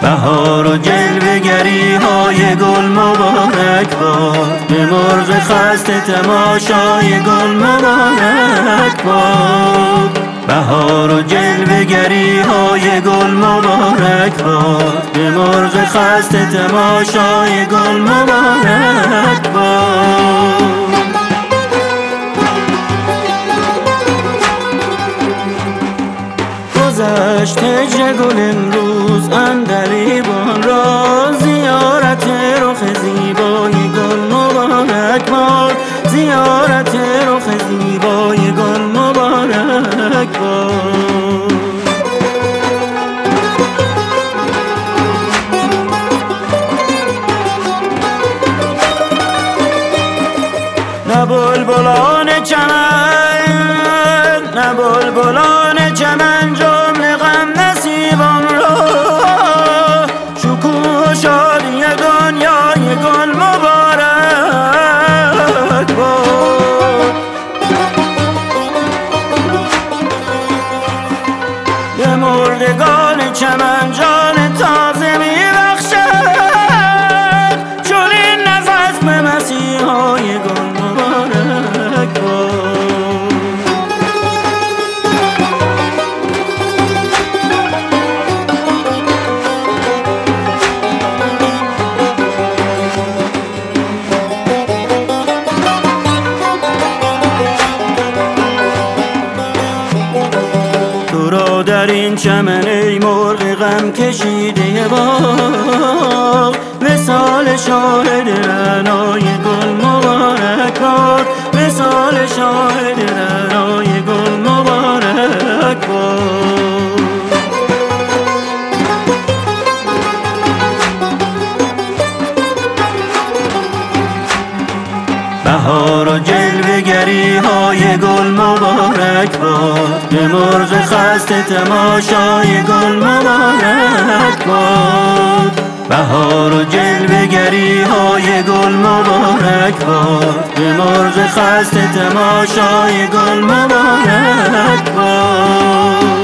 بهار و جلوه‌گری های گل مبارک باد، به مرغ خسته تماشای گل مبارک باد. بهار و جلوه‌گری های گل مبارک باد، به مرغ خسته تماشای گل مبارک باد. گذشت هجر گل امروز عندلیبان را، زیارت رخ زیبای گل مبارک باد، زیارت رخ زیبای گل مبارک باد. نه بلبلان چمن، نه بلبلان چمن جمله غم نصیبم را، شکوه و شادی دنیای گل مبارک باد. به مردگان چمن جان تازه میبخشد، چون این نفس به مسیحای گل مبارک باد. تو را در این چمن ای مرغ غم کشیده باغ، مثال شاهد رعنای گل مبارک باد، مثال شاهد رعنای گل مبارک باد. بهار و جلوه‌گری های گل مبارک باد، به مرغ خسته تماشای گل مبارک باد. بهار و جلوه‌گری های گل مبارک باد، به مرغ خسته تماشای گل مبارک باد.